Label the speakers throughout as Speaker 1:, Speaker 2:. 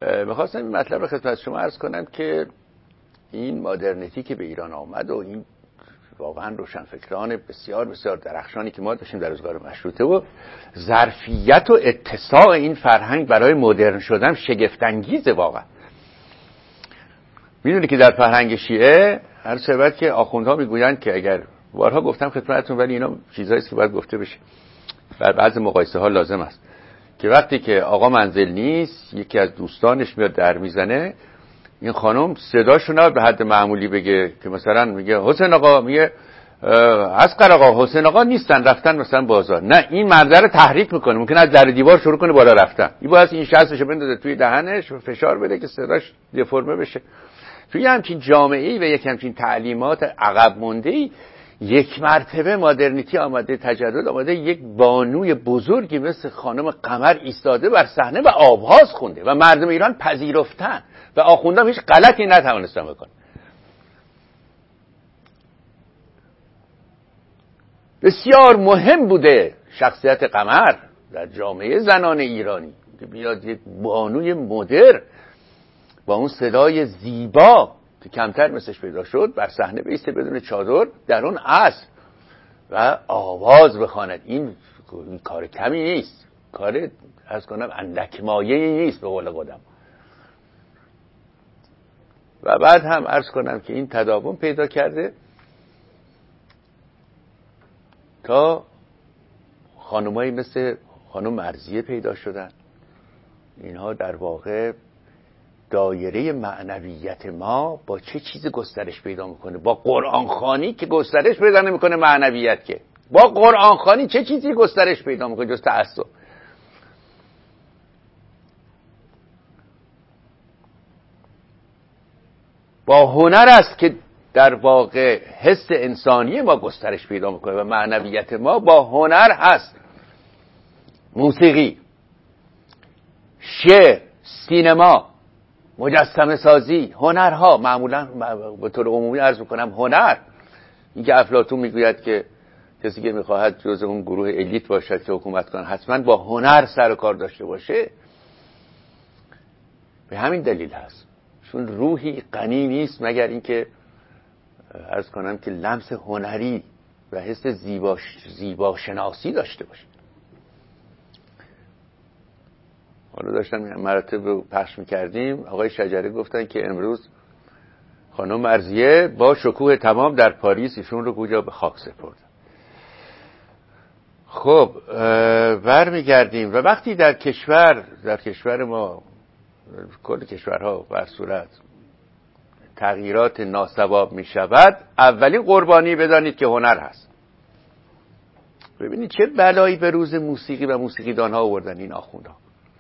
Speaker 1: میخواستم این مطلب رو خدمت شما عرض کنم که این مدرنیتی که به ایران آمد و این واقعا روشنفکران بسیار بسیار درخشانی که ما داشتیم در روزگار مشروطه و ظرفیت و اتساع این فرهنگ برای مدرن شدن شگفت انگیزه واقعا. میدونی که در فرهنگ شیعه هر ثابت که آخوندها میگویند که اگر بارها گفتم خدمتتون ولی اینا چیزایی است که باید گفته بشه در بعض مقایسه ها لازم است که وقتی که آقا منزل نیست یکی از دوستانش میاد در میزنه این خانم صداشو نه به حد معمولی بگه که مثلا میگه حسین آقا، میگه عسقر آقا، حسین آقا نیستن رفتن مثلا بازار. نه، این مرده رو تحریک میکنه، ممکنه از در دیوار شروع کنه بالا رفتن. این باید این شستشو بندازه توی دهنش و فشار بده که صداش دفرمه بشه. توی همچین جامعه‌ای و یک همچین تعلیمات عقب مونده‌ای یک مرتبه مدرنیتی آمده، تجدد آمده، یک بانوی بزرگی مثل خانم قمر ایستاده بر صحنه و آواز خونده و مردم ایران پذیرفتن و آخوندان هیچ غلطی نتوانستن بکنن. بسیار مهم بوده شخصیت قمر در جامعه زنان ایرانی که بیاد یک بانوی مدرن با اون صدای زیبا که کمتر مثلش پیدا شد بر صحنه بیسته بدون چادر در اون عصر و آواز بخواند. این کار کمی نیست، کار از کنم اندک مایه‌ای نیست به قول خودم. و بعد هم عرض کنم که این تداوم پیدا کرده تا خانمایی مثل خانم مرضیه پیدا شدن. اینها در واقع دایره معنویت ما با چه چیز گسترش پیدا میکنه؟ با قرآن خوانی که گسترش پیدا نمیکنه معنویت، که با قرآن خوانی چه چیزی گسترش پیدا میکنه جز تعصب؟ با هنر است که در واقع حس انسانی ما گسترش پیدا میکنه و معنویت ما با هنر هست. موسیقی، شعر، سینما، مجسمه سازی، هنرها، معمولا به طور عمومی عرض میکنم هنر. این که افلاطون میگوید که کسی که میخواهد جزء اون گروه الیت باشد که حکومت کنه حتما با هنر سر و کار داشته باشه، به همین دلیل هست، چون روحی غنی نیست مگر اینکه عرض کنم که لمس هنری و حس زیباشناسی داشته باشه. حالا داشتم مراتب پخش میکردیم، آقای شجره گفتن که امروز خانم مرضیه با شکوه تمام در پاریس ایشون رو گویا به خاک سپردن. خب برمیگردیم و وقتی در کشور ما، کل کشورها بر صورت تغییرات ناصواب می شود، اولین قربانی بدانید که هنر هست. ببینید چه بلایی به روز موسیقی و موسیقیدان ها آوردن این آخوندها.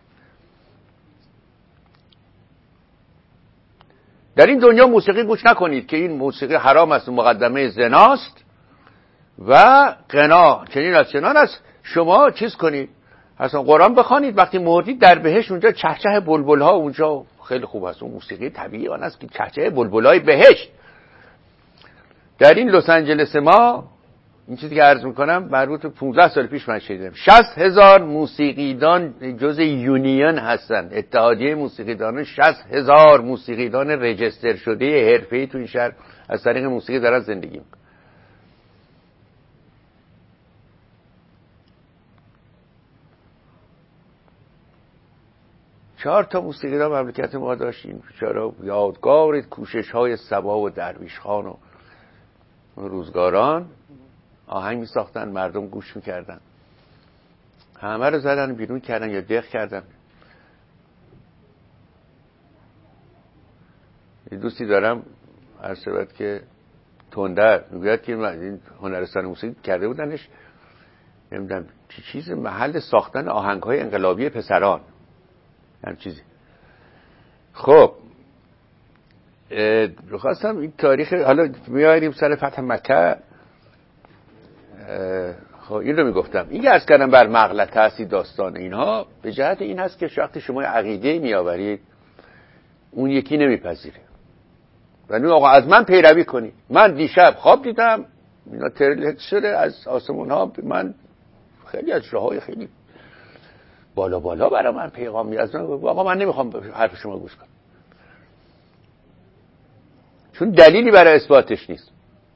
Speaker 1: در این دنیا موسیقی گوش نکنید که این موسیقی حرام است و مقدمه زناست و غنا چنین از چنان است. شما چیز کنید، اصلا قرآن بخوانید، وقتی مردید در بهشت اونجا چهچه بلبل ها اونجا خیلی خوب است. اون موسیقی طبیعی آن است که چهچه بلبل های بهشت. در این لس آنجلس ما این چیزی که عرض میکنم مربوط به 15 سال پیش من شنیدم 60,000 موسیقیدان جزء یونین هستن، اتحادیه موسیقیدانان 60,000 موسیقیدان رجستر شده حرفه‌ای تو این شهر از طریق موسیقی دارن زندگی میکنن. چهار تا موسیقیدان مملکت ما داشتیم، چرا یادگار کوشش‌های صبا و درویش خان و روزگاران آهنگ می ساختن، مردم گوش میکردن، همه رو زدن بیرون کردن یا دق کردن. یه دوستی دارم هر شبت که تندر میگوید که این هنرستان موسیقی کرده بودنش نمیدونم چیز محل ساختن آهنگ‌های انقلابی پسران هم چیزی. خب خواستم این تاریخ، حالا میاریم سر فتح مکه. خب این رو میگفتم، این که عرض کردم بر مغلطه هستی داستان اینها به جهت این هست که وقتی شما عقیده میآورید اون یکی نمیپذیره و نه آقا از من پیروی کنی. من دیشب خواب دیدم اینا ترلت شده از آسمون ها، من خیلی از جاهای خیلی بالا بالا برای من پیغام میاد. آقا من نمیخوام حرف شما گوش کنم، چون دلیلی برای اثباتش نیست.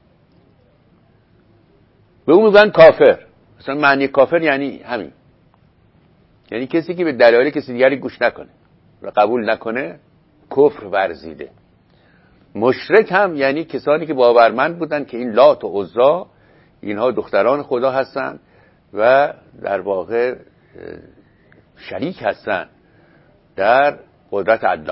Speaker 1: به اون میگن کافر. مثلا معنی کافر یعنی همین، یعنی کسی که به دلایل کسی دیگری گوش نکنه و قبول نکنه کفر ورزیده. مشرک هم یعنی کسانی که باورمند بودن که این لات و عزا اینها دختران خدا هستن و در واقع شریک هستن در قدرت الله.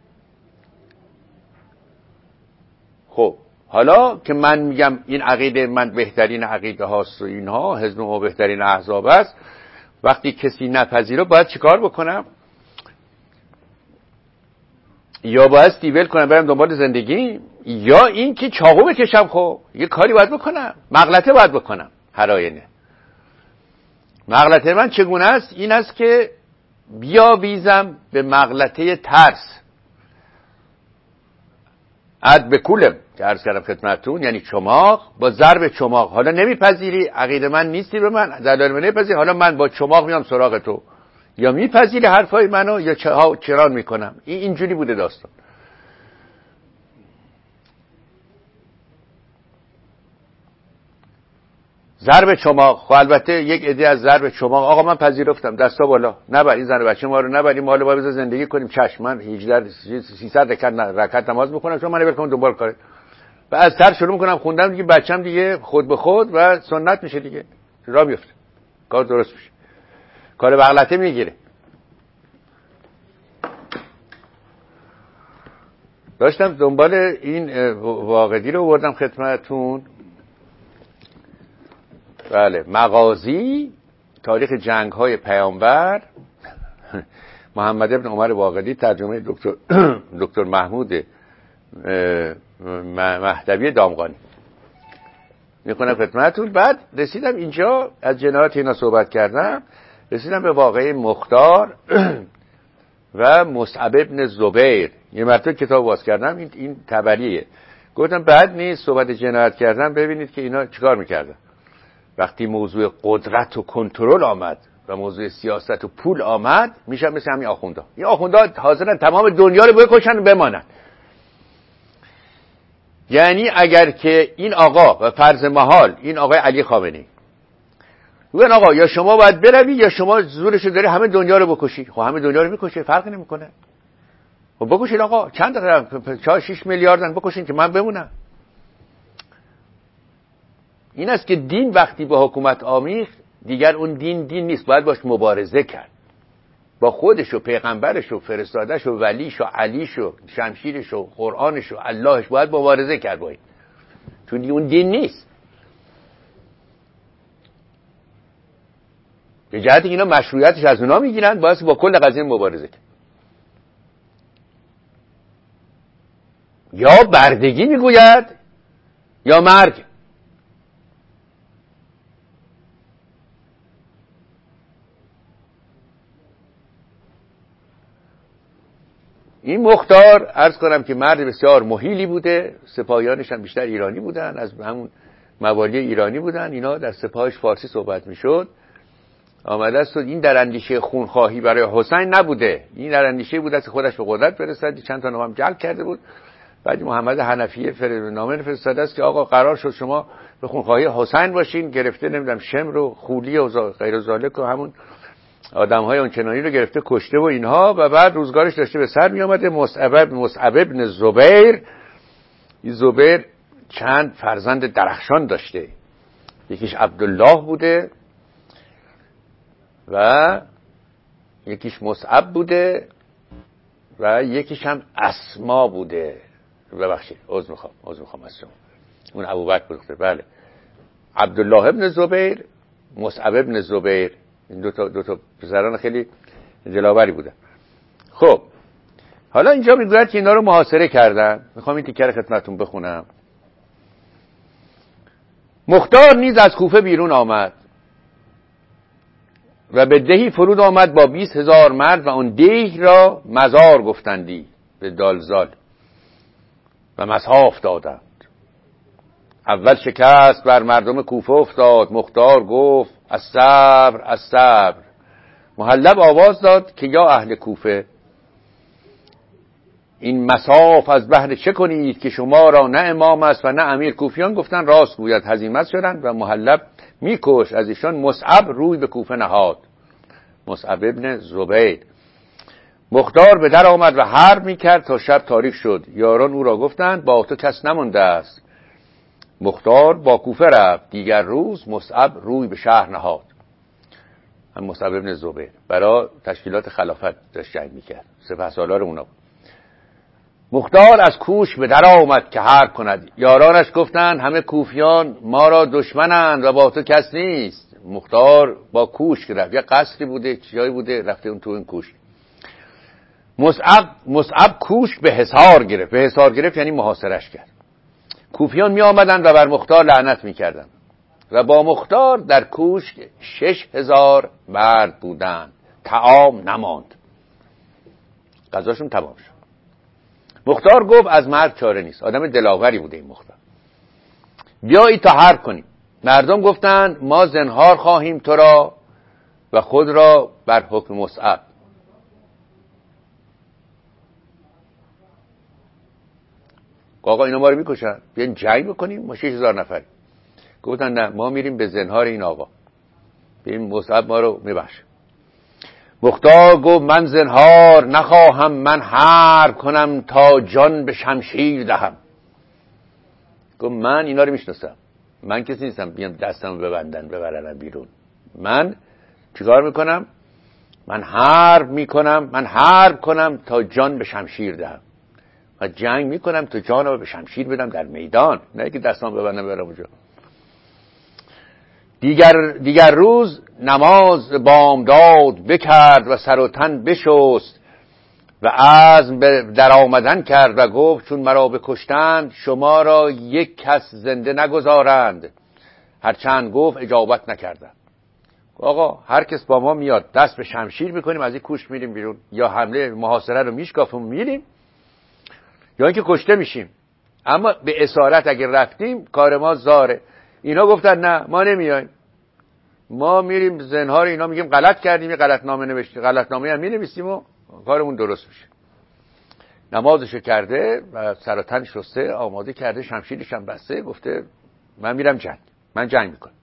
Speaker 1: خب حالا که من میگم این عقیده من بهترین عقیده هاست و اینها حزب ما بهترین احزاب است، وقتی کسی نپذیره باید چیکار بکنم؟ یا باید استیبل کنم برم دنبال زندگی، یا این که چاقو بکشم. خب یه کاری باید بکنم، مغلطه باید بکنم. هر آینه مغلطه من چگونه است؟ این است که بیاویزم به مغلطه ترس. عد به کولم که عرض کردم خدمتتون، یعنی چماق با ضرب چماق. حالا نمیپذیری، عقیده من نیستی به من، دلایل من نمیپذیری، حالا من با چماق میام سراغ تو. یا میپذیری حرفای منو یا چران میکنم. اینجوری بوده داستان. ضرب چماق. خب البته یک عده از ضرب چماق آقا من پذیرفتم، دستا بالا، نبر این زن بچه ما رو نبریم، حالا باید زندگی کنیم. چشم، من 300 رکعت نماز میخونم، شما من ببرم دنبال کاره. و از سر شروع میکنم خوندم دیگه، بچه‌م دیگه خود به خود و سنت میشه دیگه، راه میفته، کار درست میشه، کار مغلطه میگیره. داشتم دنبال این واقعی رو آوردم خدمتتون. بله، مغازی تاریخ جنگ‌های پیامبر، محمد ابن عمر باقری، ترجمه دکتر محمود مهدوی دامغانی. میخونم خدمتتون. بعد رسیدم اینجا، از جنایات اینا صحبت کردم، رسیدم به واقعه مختار و مصعب ابن زبیر. یه مرتبه کتاب باز کردم، این تبریه. گفتم بعد نیست صحبت جنایت کردم، ببینید که اینا چیکار میکردن. وقتی موضوع قدرت و کنترل آمد و موضوع سیاست و پول آمد، میشن مثل همین آخوندا. این آخوندا حاضرن تمام دنیا رو بکشن و بمانن. یعنی اگر که این آقا و فرض محال این آقای علی خامنه‌ای بگن آقا یا شما باید بروی یا شما زورشو داری همه دنیا رو بکشی، خب همه دنیا رو میکشه، فرقی نمیکنه. خب بکشین آقا، چند تا 6 میلیاردن بکشین که من بمونم. این است که دین وقتی با حکومت آمیخت دیگر اون دین نیست، باید باش مبارزه کرد، با خودش و پیغمبرش و فرستادش و ولیش و علیش و شمشیرش و قرآنش و اللهش باید مبارزه کرد با این، چون اون دین نیست. به جهت اینا مشروعیتش از اونا میگیرن، باید با کل قضیه مبارزه کرد. یا بردگی میگوید یا مرگ. این مختار عرض کنم که مرد بسیار مهیلی بوده، سپاهیانش هم بیشتر ایرانی بودن، از همون موالی ایرانی بودن، اینا در سپاهش فارسی صحبت میشد. آمده است این در اندیشه خونخواهی برای حسین نبوده، این در اندیشه بود که خودش به قدرت برسد. چند تا نام جلب کرده بود. بعد محمد حنفی نامه فرستاده است که آقا قرار شد شما به خونخواهی حسین باشین، گرفته نمیدونم شمر و خولی و غیر ذالک و همون آدم‌های اونچنانی رو گرفته کشته و اینها، و بعد روزگارش داشته به سر می آمده. مصعب ابن زبیر، این زبیر چند فرزند درخشان داشته، یکیش عبدالله بوده و یکیش مصعب بوده و یکیش هم اسما بوده. ببخشید عذر میخوام از شما، اون ابوبکر بوده. بله، عبدالله ابن زبیر، مصعب ابن زبیر، این دو تا پسران خیلی دلاوری بودن. خب حالا اینجا میگوید که اینا رو محاصره کردن. میخوام این تیکر خدمتتون بخونم. مختار نیز از کوفه بیرون آمد و به دهی فرود آمد با 20,000 مرد و اون دیه را مزار گفتندی به دالزال و مصحاف دادند. اول شکست بر مردم کوفه افتاد. مختار گفت الصبر الصبر. محلب آواز داد که یا اهل کوفه، این مصاف از بهر چه کنید که شما را نه امام است و نه امیر. کوفیان گفتن راست گوید، هزیمت شدند و محلب میکش. از ایشان مصعب روی به کوفه نهاد، مصعب ابن زبیر. مختار به در آمد و حرب میکرد تا شب تاریک شد. یاران او را گفتند با تو کس نمانده است. مختار با کوفه رفت. دیگر روز مصعب روی به شهر نهاد، هم مصعب ابن زبیر برای تشکیلات خلافت داشت جنگ میکرد، سپهسالار اونا بود. مختار از کوش به در آمد که حرب کند. یارانش گفتند همه کوفیان ما را دشمنند و با تو کس نیست. مختار با کوش که رفت، یه قصری بوده جایی بوده، رفته اون تو این کوش. مصعب کوش به حصار گرفت. به حصار گرفت یعنی محاصرش کرد. کوفیان می آمدند و بر مختار لعنت می کردند و با مختار در کوش 6000 مرد بودند. طعام نماند، غذاشون تمام شد. مختار گفت از مرد چاره نیست. آدم دلاوری بوده این مختار. بیایید تا حرب کنیم. مردم گفتند ما زنهار خواهیم تو را و خود را بر حکم مصعب. آقا اینا ما رو میکشن، بیاین جنگ بکنیم، ما 6000 نفریم. گفتن نه، ما میریم به زنهار این آقا، بیاین مصعب ما رو میبخشه. مختار گفت من زنهار نخواهم، من حرب کنم تا جان به شمشیر دهم. گفت من اینا رو میشناسم، من کسی نیستم بیان دستم ببندن ببرن بیرون. من چیکار میکنم؟ من حرب کنم تا جان به شمشیر دهم و جنگ میکنم تا جان رو به شمشیر بدم در میدان، نه که دستم ببندم برم اونجا. دیگر روز نماز بامداد بکرد و سر و تن بشست و عزم در آمدن کرد و گفت چون مرا بکشتند شما را یک کس زنده نگذارند. هرچند گفت اجابت نکردند. آقا هر کس با ما میاد دست به شمشیر میکنیم، از این کوش میریم بیرون، یا حمله محاصره رو میشکافیم میریم، یا اینکه کشته میشیم. اما به اسارت اگر رفتیم کار ما زاره. اینا گفتن نه ما نمیایم، ما میریم زنهار اینا، میگیم غلط کردیم، یه غلطنامه نوشتیم، غلطنامه هم مینویسیم و کارمون درست میشه. نمازشو کرده و سر و تن شسته آماده کرده، شمشیرش هم بسته، گفته من میرم جنگ، من جنگ میکنم.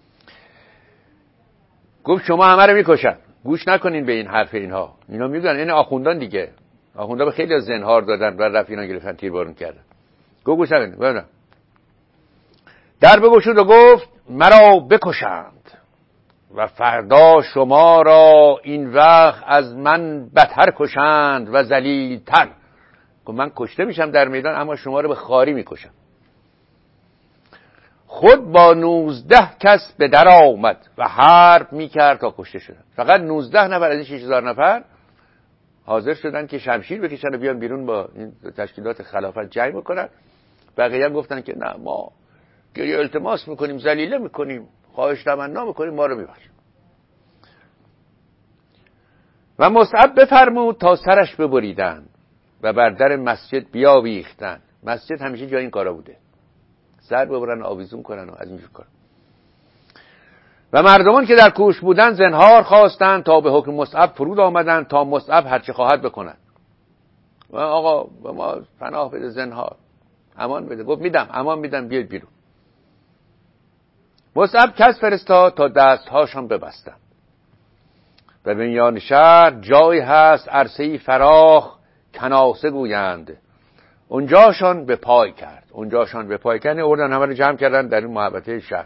Speaker 1: گفت شما همه رو میکشن، گوش نکنین به این حرف اینها. اینا میگن این آخوندان دیگه، آخوندا به خیلی از زنهار دادن و رفت اینا گرفتن تیربارون کردن. گفت گوش نکنین، ببینم در بگشود و گفت مرا بکشند و فردا شما را این وقت از من بدتر کشند و ذلیل‌تر. گفت من کشته میشم در میدان، اما شما رو به خواری میکشم. خود با 19 کس به در آمد و حرب میکرد تا کشته شدن. فقط 19 نفر از این 6000 نفر حاضر شدن که شمشیر بکشن و بیان بیرون با این تشکیلات خلافت جنگ بکنن. بقیه هم گفتن که نه، ما گریه التماس میکنیم، ذلیله میکنیم، خواهش تمنا میکنیم، ما رو میبخشید. و مصعب بفرمود تا سرش ببریدند و بر در مسجد بیاویختند. مسجد همیشه جای این کارا بوده، سر ببرن آویزون کنن و از اینجور کار. و مردمان که در کوش بودند زنهار خواستند تا به حکم مصعب فرود آمدند تا مصعب هرچه خواهد بکند. و آقا به ما پناه بده، زنهار امان بده. گفت میدم، امان میدم، بیاید بیرون. مصعب کس فرستاد تا دستهاشان ببستند. و به میان شهر جایی هست عرصه‌ای فراخ کناسه گویند، اونجاشان به پای کرد. اونجاشان به پای کردن اردن همه رو جمع کردن در این محوطه شهر.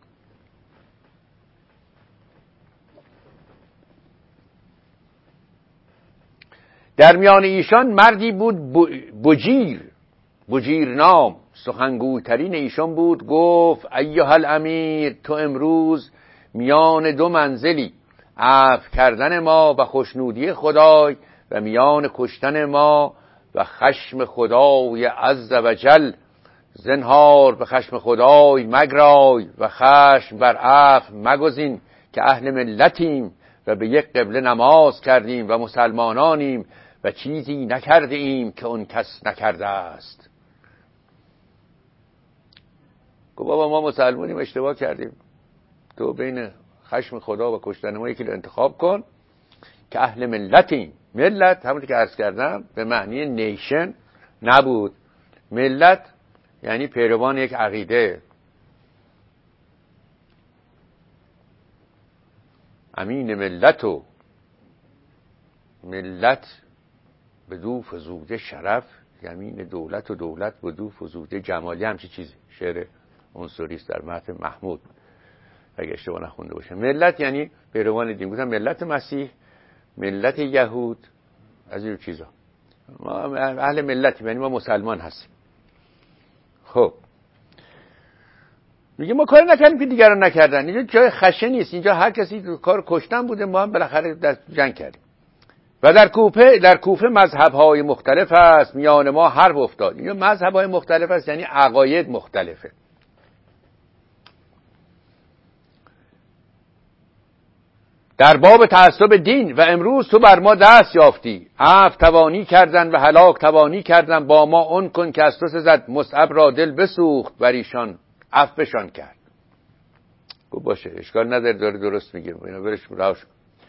Speaker 1: در میان ایشان مردی بود بجیر نام، سخنگویترین ایشان بود. گفت ایها الامیر، تو امروز میان دو منزلی، عفو کردن ما و خوشنودی خدای و میان کشتن ما و خشم خدای عز و جل. زنهار به خشم خدای مگرای و خشم بر عفو مگزین که اهل ملتیم و به یک قبله نماز کردیم و مسلمانانیم و چیزی نکرده ایم که اون کس نکرده است. گفت بابا ما مسلمانیم، اشتباه کردیم، تو بین خشم خدا و کشتن ما یکی رو انتخاب کن که اهل ملتیم. ملت همونطور که عرض کردم به معنی نیشن نبود، ملت یعنی پیروان یک عقیده. امین ملت و ملت بدو فزوده شرف، یمین دولت و دولت بدو فزوده جمالی، همچی چیزی شعر عنصری است در متن محمود اگه اشتباه نخونده باشه. ملت یعنی پیروان دین، گفتم ملت مسیح، ملت یهود، از این چیزا. ما اهل ملتیم یعنی ما مسلمان هستیم. خب میگه ما کار نکردیم که دیگران نکردن، اینجا جای خشه نیست، اینجا هر کسی کار کشتن بوده، ما هم بالاخره در جنگ کردیم. و در کوفه مذهب‌های مختلف است، میان ما حرب افتاد. اینجا مذهب‌های مختلف است یعنی عقاید مختلفه. در باب تعصب دین و امروز تو بر ما دست یافتی، عفو توانی کردن و هلاک توانی کردن، با ما اون کن که از تو سزد. مصعب را دل بسوخت بر ایشان، عفوشان کرد. گفت باشه اشکال نداره، داره درست میگه، اینا برش راش.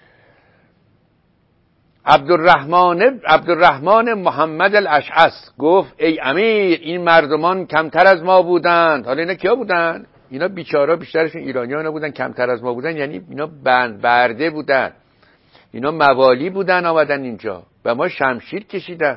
Speaker 1: عبدالرحمن محمد الاشعث گفت ای امیر، این مردمان کمتر از ما بودند. حالا اینا کیا بودند؟ اینا بیچارا بیشترشون ایرانیان بودن. کمتر از ما بودن یعنی اینا برده بودن، اینا موالی بودن آمدن اینجا و ما شمشیر کشیدن.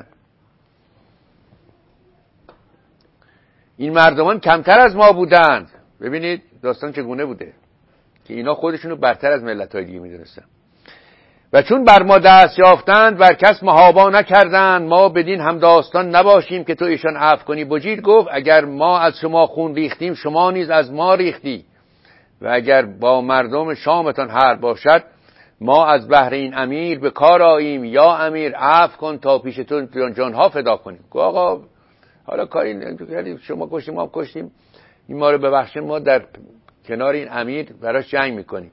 Speaker 1: این مردمان کمتر از ما بودند. ببینید داستان چگونه بوده که اینا خودشونو برتر از ملت‌های دیگه می‌دونستن. و چون بر ما دست یافتند بر کس محابا نکردند، ما بدین هم داستان نباشیم که تو ایشان عفو کنی. بجید گفت اگر ما از شما خون ریختیم، شما نیز از ما ریختی، و اگر با مردم شامتان حرب باشد، ما از بهر این امیر به کار آییم. یا امیر عفو کن تا پیش تو جانها فدا کنیم. گفت آقا حالا کاری شما کشتیم ما کشتیم، این ما رو ببخشید، ما در کنار این امیر براش جنگ میکنیم،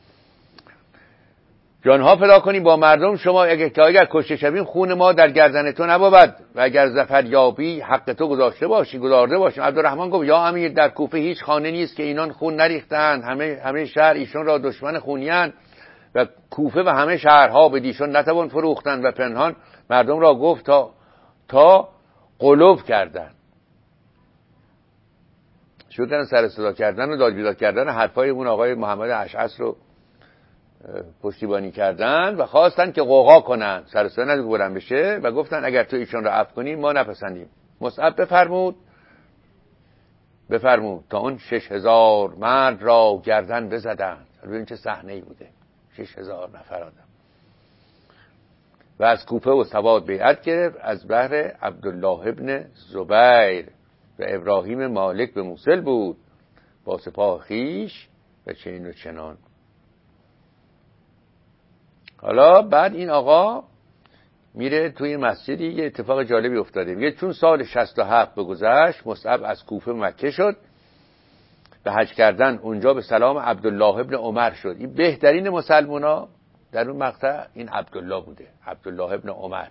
Speaker 1: جانها فدا کنیم با مردم شما. اگر کشته شویم خون ما در گردن تو نبود، و اگر ظفر یابی حق تو گذارده باشیم. عبدالرحمن گفت یا امیر، در کوفه هیچ خانه نیست که اینان خون نریختند، همه شهر ایشون را دشمن خونیان، و کوفه و همه شهرها به دیشان نتوان فروختند. و پنهان مردم را گفت تا قلوب کردند، شدن سر صدا کردن و داد بیداد کردن حرفای اون آقای محمد اشعث رو پشتیبانی کردن و خواستن که غوغا کنن، سر صدا بلند بشه، و گفتن اگر تو ایشان را عفو کنی ما نپسندیم. مصعب بفرمود تا اون 6000 مرد را گردن بزدند. ببین چه صحنه‌ای بوده، 6000 نفر آدم. و از کوفه و سواد بیعت گرفت از بهر عبدالله ابن زبیر، و ابراهیم مالک به موصل بود با سپاه خیش و چین و چنان. حالا بعد این آقا میره توی مسجدی، یه اتفاق جالبی افتاده. میگه چون سال 67 بگذشت، مصعب از کوفه مکه شد به حج کردن. اونجا به سلام عبدالله ابن عمر شد. این بهترین مسلمونا در اون مقطع این عبدالله بوده، عبدالله ابن عمر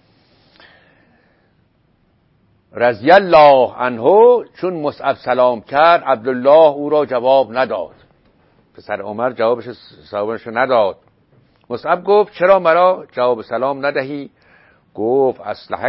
Speaker 1: رضی الله عنه. چون مصعب سلام کرد، عبدالله او را جواب نداد. پسر عمر جوابش نداد. مصعب گفت چرا مرا جواب سلام ندهی؟ گفت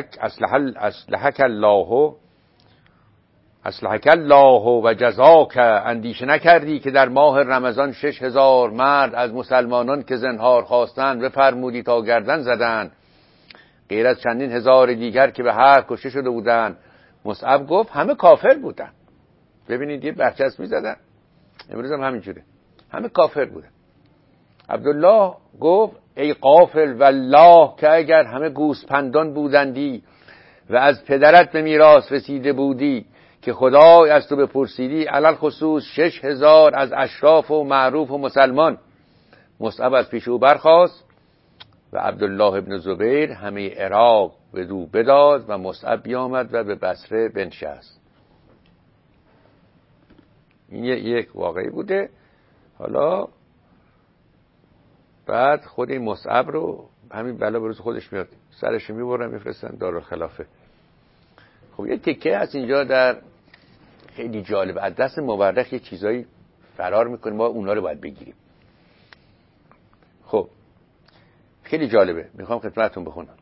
Speaker 1: اصلحک الله و جزاک. اندیشه نکردی که در ماه رمضان 6000 مرد از مسلمانان که زنهار خواستند بفرمودی تا گردن زدند، غیر از چندین هزار دیگر که به حرب کشته شده بودند. مصعب گفت همه کافر بودن. ببینید یه برچسب می‌زدن، امروز هم همینجوره، همه کافر بودن. عبدالله گفت ای غافل والله که اگر همه گوسپندان بودندی و از پدرت به میراث رسیده بودی که خدای از تو بپرسیدی، علل خصوص 6000 از اشراف و معروف و مسلمان. مصعب از پیش او برخاست و عبدالله ابن زبیر همه عراق به دو بداد و مصعب بیامد و به بصره بنشست. این یک واقعی بوده. حالا بعد خود این مصعب رو همین بلا بروز خودش میاد، سرش میبرن میفرستن دارالخلافه. خب یه تکه از اینجا در خیلی جالب، از دست مورخ یه چیزایی فرار میکنه، ما اونا رو باید بگیریم. خب خیلی جالبه، میخوام خدمتتون بخونم.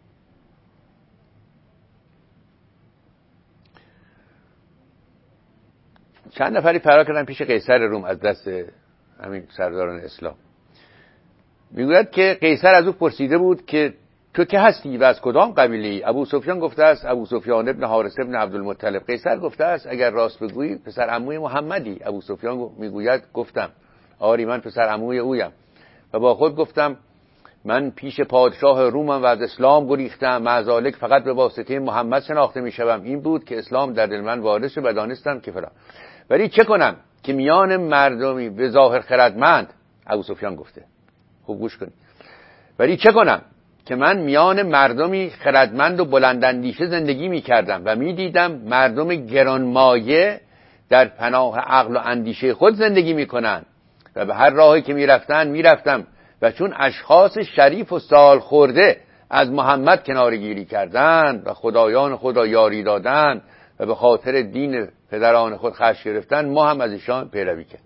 Speaker 1: چند نفری فرار کردن پیش قیصر روم از دست همین سرداران اسلام. میگوید که قیصر از او پرسیده بود که تو که هستی و از کدام قبیله‌ای؟ ابو سفیان گفته است ابو سفیان ابن حارث ابن عبدالمطلب. قیصر گفته است اگر راست بگویی پسر عموی محمدی. ابو سفیان میگوید گفتم آری من پسر عموی اویم و با خود گفتم من پیش پادشاه رومم و از اسلام گریختم، معذالک فقط به واسطه محمد شناخته میشوم. این بود که اسلام در دل من وارد شد و دانستم که فلان. ولی چه کنم که میان مردمی به ظاهر خردمند، ابو سفیان گفته، خوب گوش کنید، ولی چه کنم که من میان مردمی خردمند و بلنداندیشه زندگی میکردم و میدیدم مردم گرانمایه در پناه عقل و اندیشه خود زندگی میکنند و به هر راهی که میرفتم و چون اشخاص شریف و سال خورده از محمد کنارگیری کردند و خدایان خود را یاری دادند و به خاطر دین پدران خود خشم گرفتند، ما هم از ایشان پیروی کرد.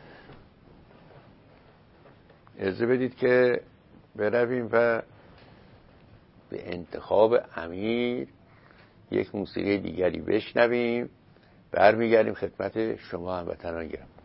Speaker 1: اجازه بدید که برویم و به انتخاب امیر یک موسیقی دیگری بشنویم. برمیگردیم خدمت شما هموطنان گرامی.